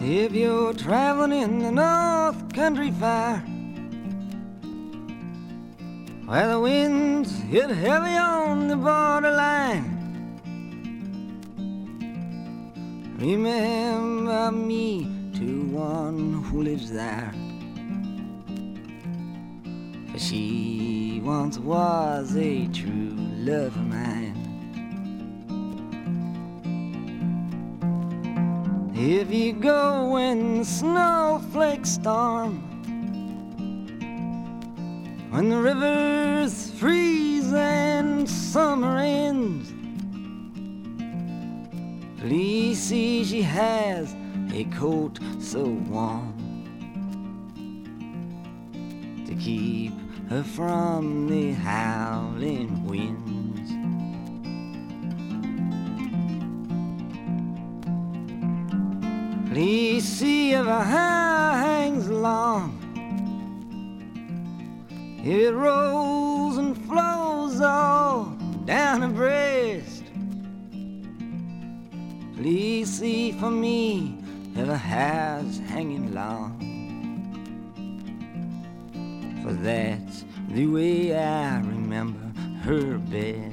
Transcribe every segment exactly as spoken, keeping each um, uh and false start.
If you're traveling in the North Country Fair, where the winds hit heavy on the borderline, remember me to one who lives there, for she once was a true love of mine. If you go when the snowflakes storm, when the rivers freeze and summer ends, please see she has a coat so warm to keep her from the howling winds. Please see if her hair hangs long, it rolls and flows all down her breast. Please see for me if her hair's hanging long, for that's the way I remember her best.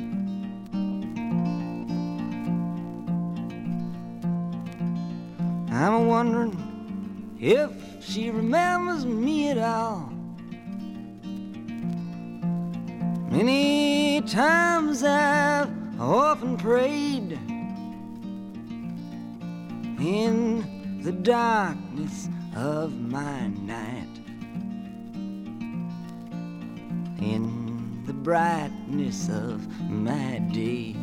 I'm wondering if she remembers me at all. Many times I've often prayed in the darkness of my night, in the brightness of my day.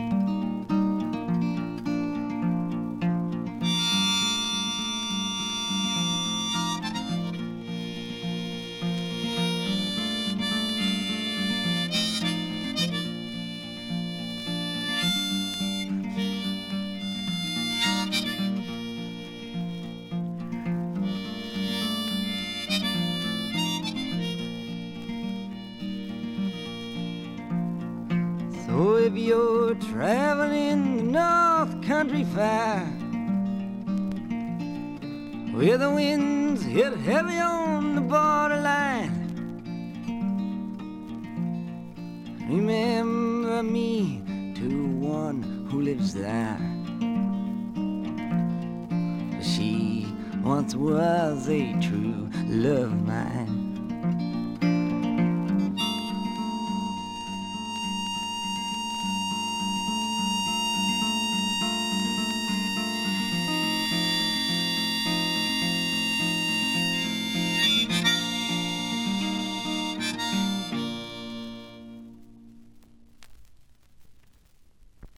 So if you're traveling the North Country Fair, where the winds hit heavy on the borderline, remember me to one who lives there, for she once was a true love of mine.